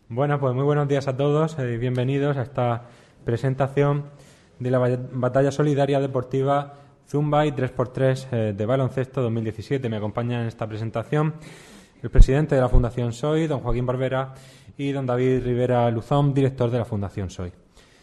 Bueno, pues muy buenos días a todos y bienvenidos a esta presentación de la batalla solidaria deportiva Zumba y 3x3 de baloncesto 2017. Me acompañan en esta presentación el presidente de la Fundación SOI, don Joaquín Barbera, y don David Rivera Luzón, director de la Fundación SOI.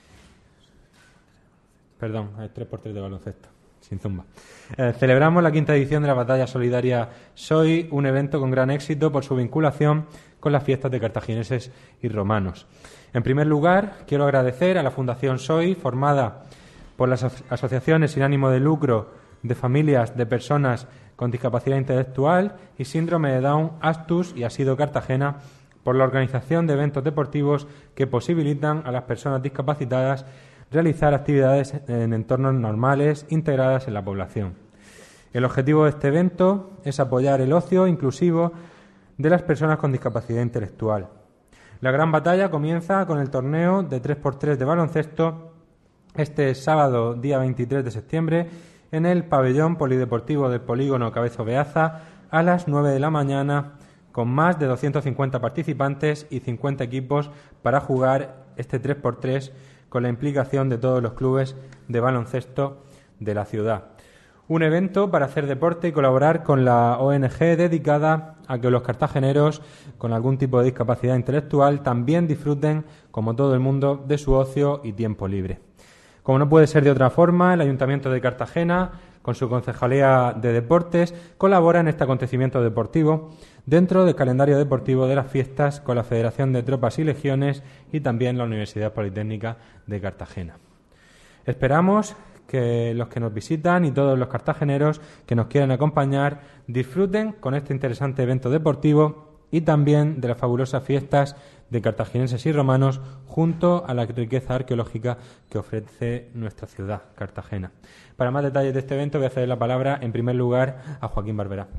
Perdón, el 3x3 de baloncesto, sin zumba. Celebramos la quinta edición de la batalla solidaria SOI, un evento con gran éxito por su vinculación con las fiestas de cartagineses y romanos. En primer lugar, quiero agradecer a la Fundación SOI, formada por las asociaciones sin ánimo de lucro de familias de personas con discapacidad intelectual y síndrome de Down, Astus y Asido Cartagena, por la organización de eventos deportivos que posibilitan a las personas discapacitadas realizar actividades en entornos normales integradas en la población. El objetivo de este evento es apoyar el ocio inclusivo de las personas con discapacidad intelectual. La gran batalla comienza con el torneo de 3x3 de baloncesto este sábado, día 23 de septiembre, en el pabellón polideportivo del Polígono Cabezo Beaza a las 9 de la mañana, con más de 250 participantes y 50 equipos para jugar este 3x3 con la implicación de todos los clubes de baloncesto de la ciudad. Un evento para hacer deporte y colaborar con la ONG dedicada a que los cartageneros con algún tipo de discapacidad intelectual también disfruten, como todo el mundo, de su ocio y tiempo libre. Como no puede ser de otra forma, el Ayuntamiento de Cartagena, con su Concejalía de Deportes, colabora en este acontecimiento deportivo dentro del calendario deportivo de las fiestas con la Federación de Tropas y Legiones y también la Universidad Politécnica de Cartagena. Esperamos que los que nos visitan y todos los cartageneros que nos quieran acompañar disfruten con este interesante evento deportivo y también de las fabulosas fiestas de cartagineses y romanos junto a la riqueza arqueológica que ofrece nuestra ciudad, Cartagena. Para más detalles de este evento voy a ceder la palabra en primer lugar a Joaquín Barbera.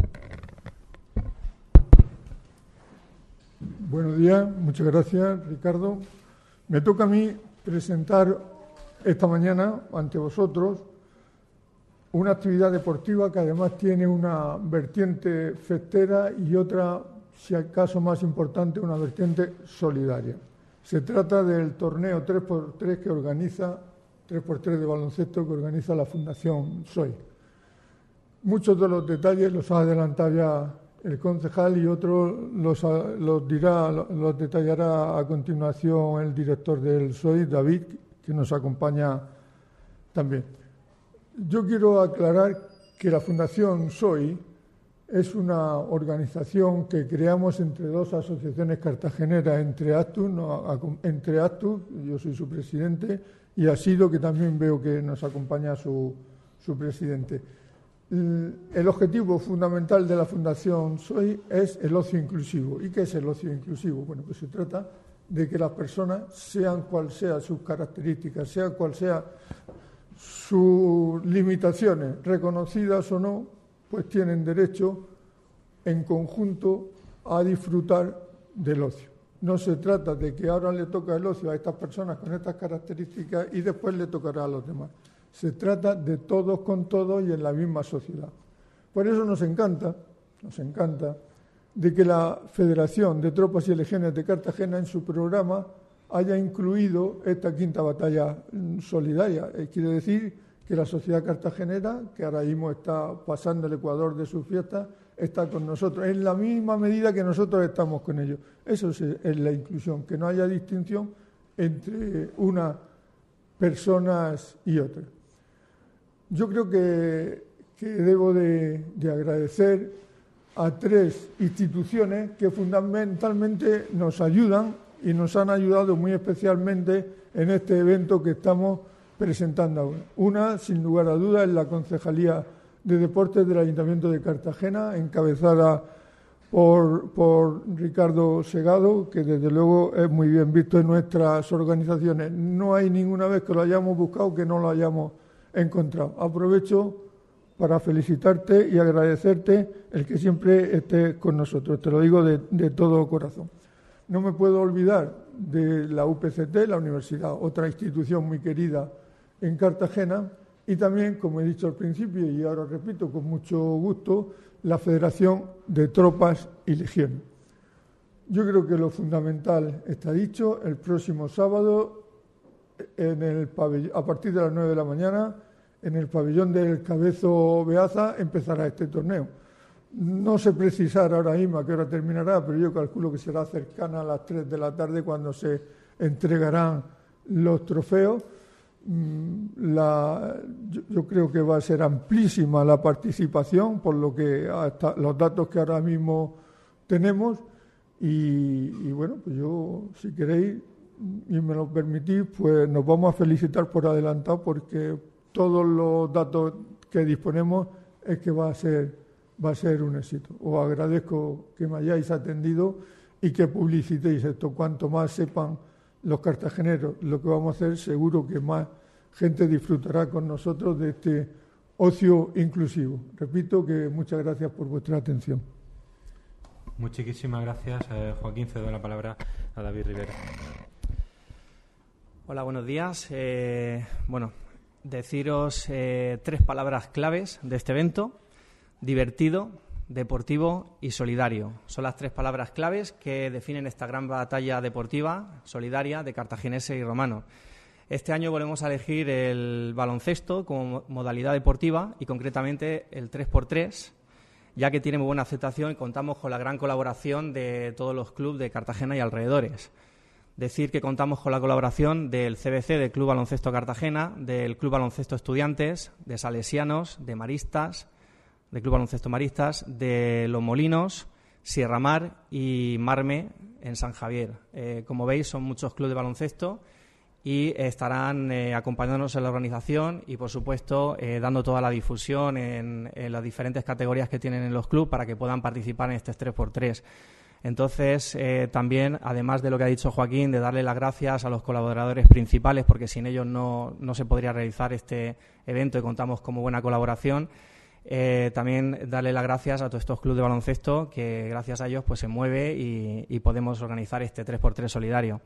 Buenos días, muchas gracias, Ricardo. Me toca a mí presentar esta mañana ante vosotros una actividad deportiva que además tiene una vertiente festera y otra, si acaso más importante, una vertiente solidaria. Se trata del torneo 3x3 que organiza 3x3 de baloncesto que organiza la Fundación SOI. Muchos de los detalles los ha adelantado ya el concejal y otros los detallará a continuación el director del SOI, David, que nos acompaña también. Yo quiero aclarar que la Fundación SOI es una organización que creamos entre dos asociaciones cartageneras, entre Astus, yo soy su presidente, y Asido, que también veo que nos acompaña su presidente. El objetivo fundamental de la Fundación SOI es el ocio inclusivo. ¿Y qué es el ocio inclusivo? Bueno, pues se trata de que las personas, sean cual sean sus características, sean cual sean sus limitaciones, reconocidas o no, pues tienen derecho en conjunto a disfrutar del ocio. No se trata de que ahora le toca el ocio a estas personas con estas características y después le tocará a los demás. Se trata de todos con todos y en la misma sociedad. Por eso nos encanta de que la Federación de Tropas y Legiones de Cartagena en su programa haya incluido esta quinta batalla solidaria. Quiere decir que la sociedad cartagenera, que ahora mismo está pasando el Ecuador de sus fiestas, está con nosotros, en la misma medida que nosotros estamos con ellos. Eso es la inclusión, que no haya distinción entre unas personas y otras. Yo creo que debo de agradecer a tres instituciones que fundamentalmente nos ayudan y nos han ayudado muy especialmente en este evento que estamos presentando ahora. Una, sin lugar a dudas, es la Concejalía de Deportes del Ayuntamiento de Cartagena, encabezada por Ricardo Segado, que desde luego es muy bien visto en nuestras organizaciones. No hay ninguna vez que lo hayamos buscado que no lo hayamos encontrado. Aprovecho para felicitarte y agradecerte el que siempre estés con nosotros. Te lo digo de todo corazón. No me puedo olvidar de la UPCT, la universidad, otra institución muy querida en Cartagena, y también, como he dicho al principio y ahora repito con mucho gusto, la Federación de Tropas y Legiones. Yo creo que lo fundamental está dicho. El próximo sábado, a partir de las 9 de la mañana, en el pabellón del Cabezo Beaza empezará este torneo. No sé precisar ahora mismo a qué hora terminará, pero yo calculo que será cercana a las 3 de la tarde cuando se entregarán los trofeos. Yo creo que va a ser amplísima la participación, por lo que hasta los datos que ahora mismo tenemos. Y bueno, pues yo, si queréis y me lo permitís, pues nos vamos a felicitar por adelantado, porque todos los datos que disponemos es que va a ser un éxito. Os agradezco que me hayáis atendido y que publicitéis esto. Cuanto más sepan los cartageneros lo que vamos a hacer, seguro que más gente disfrutará con nosotros de este ocio inclusivo. Repito que muchas gracias por vuestra atención. Muchísimas gracias, Joaquín. Cedo la palabra a David Rivera. Hola, buenos días. Deciros 3 palabras claves de este evento: divertido, deportivo y solidario. Son las 3 palabras claves que definen esta gran batalla deportiva, solidaria, de cartagineses y romanos. Este año volvemos a elegir el baloncesto como modalidad deportiva y concretamente el 3x3, ya que tiene muy buena aceptación y contamos con la gran colaboración de todos los clubes de Cartagena y alrededores. Decir que contamos con la colaboración del CBC, del Club Baloncesto Cartagena, del Club Baloncesto Estudiantes, de Salesianos, de Maristas, del Club Baloncesto Maristas, de Los Molinos, Sierra Mar y Marme en San Javier. Como veis, son muchos clubes de baloncesto y estarán acompañándonos en la organización y, por supuesto, dando toda la difusión en las diferentes categorías que tienen en los clubes para que puedan participar en este 3x3. Entonces, también, además de lo que ha dicho Joaquín, de darle las gracias a los colaboradores principales, porque sin ellos no se podría realizar este evento y contamos con muy buena colaboración. También darle las gracias a todos estos clubes de baloncesto que gracias a ellos pues se mueve y podemos organizar este 3x3 solidario.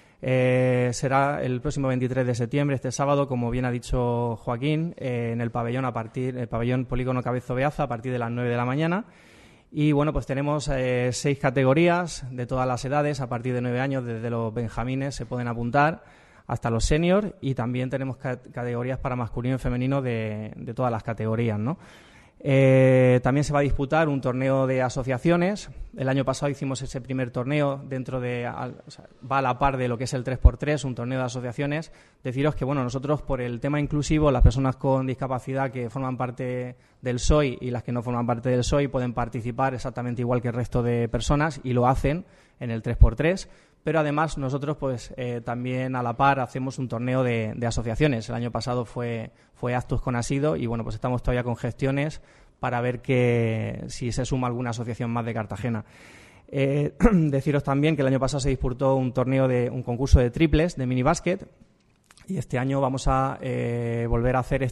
Será el próximo 23 de septiembre, este sábado, como bien ha dicho Joaquín, en el pabellón Polígono Cabezo Beaza a partir de las 9 de la mañana. Y bueno, pues tenemos 6 categorías de todas las edades, a partir de 9 años, desde los benjamines se pueden apuntar hasta los seniors, y también tenemos categorías para masculino y femenino de todas las categorías, ¿no? También se va a disputar un torneo de asociaciones. El año pasado hicimos ese primer torneo va a la par de lo que es el 3x3, un torneo de asociaciones. Deciros que nosotros, por el tema inclusivo, las personas con discapacidad que forman parte del SOI y las que no forman parte del SOI pueden participar exactamente igual que el resto de personas, y lo hacen en el 3x3. Pero además nosotros también a la par hacemos un torneo de asociaciones. El año pasado fue Actus con Asido y pues estamos todavía con gestiones para ver si se suma alguna asociación más de Cartagena. Deciros también que el año pasado se disputó un concurso de triples de minibásquet, y este año vamos a volver a hacer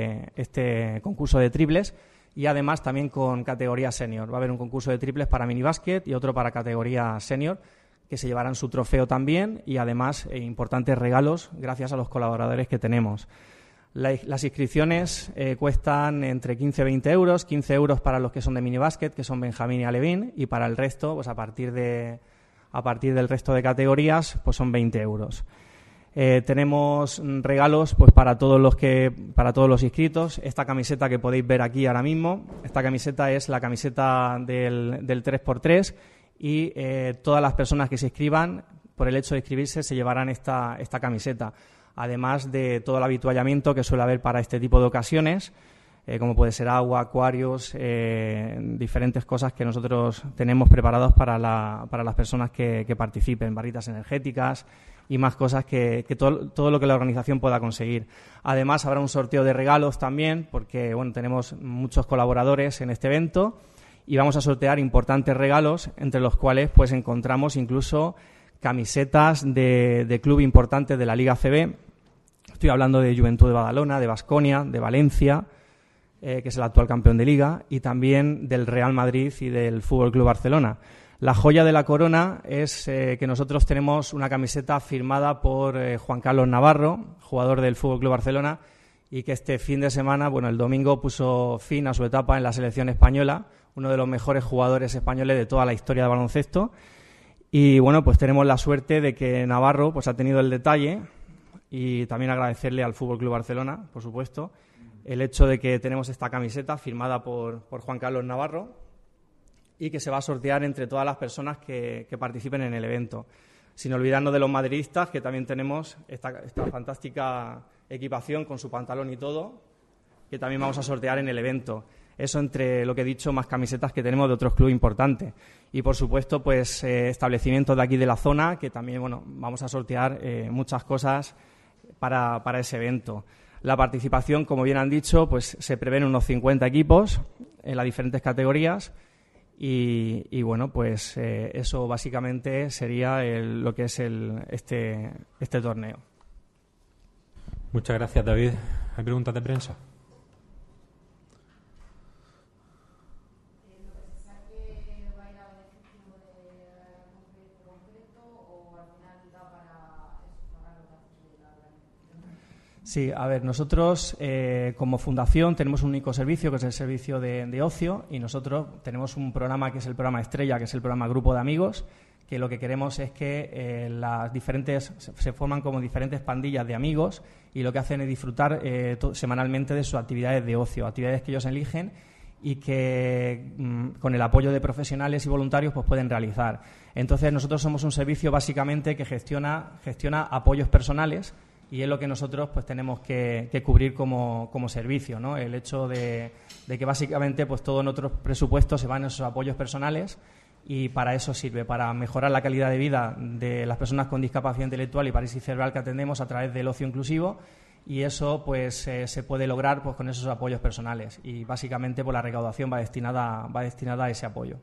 este concurso de triples, y además también con categoría senior. Va a haber un concurso de triples para minibásquet y otro para categoría senior, que se llevarán su trofeo también, y además importantes regalos gracias a los colaboradores que tenemos. Las inscripciones cuestan entre 15 y 20 euros, 15 euros para los que son de minibásquet, que son Benjamín y Alevín, y para el resto, pues a partir del resto de categorías, pues son 20 euros. Tenemos regalos pues para todos los inscritos. Esta camiseta que podéis ver aquí ahora mismo, esta camiseta es la camiseta del 3x3, y todas las personas que se inscriban, por el hecho de inscribirse, se llevarán esta camiseta, además de todo el habituallamiento que suele haber para este tipo de ocasiones, como puede ser agua, acuarios, diferentes cosas que nosotros tenemos preparados para las personas que participen, barritas energéticas y más cosas que todo lo que la organización pueda conseguir. Además, habrá un sorteo de regalos también, porque tenemos muchos colaboradores en este evento, y vamos a sortear importantes regalos, entre los cuales pues encontramos incluso camisetas de club importantes de la Liga ACB. Estoy hablando de Juventud de Badalona, de Baskonia, de Valencia, que es el actual campeón de Liga, y también del Real Madrid y del Fútbol Club Barcelona. La joya de la corona es que nosotros tenemos una camiseta firmada por Juan Carlos Navarro, jugador del Fútbol Club Barcelona, y que este fin de semana, el domingo, puso fin a su etapa en la selección española, uno de los mejores jugadores españoles de toda la historia de baloncesto. Y bueno, pues tenemos la suerte de que Navarro pues ha tenido el detalle, y también agradecerle al Fútbol Club Barcelona, por supuesto, el hecho de que tenemos esta camiseta firmada por Juan Carlos Navarro y que se va a sortear entre todas las personas que participen en el evento. Sin olvidarnos de los madridistas, que también tenemos esta fantástica equipación con su pantalón y todo, que también vamos a sortear en el evento. Eso entre lo que he dicho, más camisetas que tenemos de otros clubes importantes. Y, por supuesto, pues establecimientos de aquí de la zona, que también vamos a sortear muchas cosas para ese evento. La participación, como bien han dicho, pues se prevén unos 50 equipos en las diferentes categorías. Y bueno, pues eso básicamente sería lo que es este torneo. Muchas gracias, David. ¿Hay preguntas de prensa? Sí, a ver, nosotros como fundación tenemos un único servicio, que es el servicio de ocio, y nosotros tenemos un programa que es el programa Estrella, que es el programa Grupo de Amigos, que lo que queremos es que se forman como diferentes pandillas de amigos, y lo que hacen es disfrutar semanalmente de sus actividades de ocio, actividades que ellos eligen y que con el apoyo de profesionales y voluntarios pues pueden realizar. Entonces nosotros somos un servicio básicamente que gestiona apoyos personales, y es lo que nosotros pues tenemos que cubrir como servicio, ¿no? El hecho de que básicamente pues todo nuestros presupuestos se van en esos apoyos personales, y para eso sirve, para mejorar la calidad de vida de las personas con discapacidad intelectual y parálisis cerebral que atendemos a través del ocio inclusivo, y eso pues se puede lograr pues con esos apoyos personales, y básicamente pues la recaudación va destinada a ese apoyo.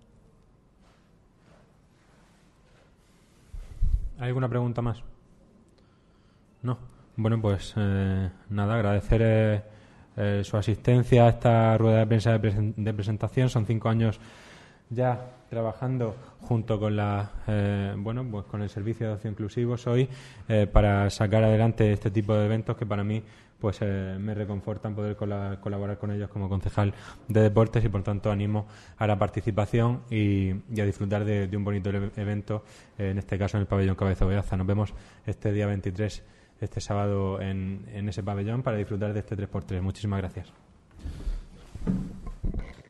¿Hay alguna pregunta más? No. Bueno, pues nada, agradecer su asistencia a esta rueda de prensa de presentación. Son 5 años ya trabajando junto con pues con el servicio de ocio inclusivo SOI para sacar adelante este tipo de eventos que para mí pues me reconfortan poder colaborar con ellos como concejal de deportes, y por tanto animo a la participación y a disfrutar de un bonito evento, en este caso en el pabellón Cabeza Beaza. Nos vemos este día 23, este sábado, en ese pabellón, para disfrutar de este 3x3. Muchísimas gracias.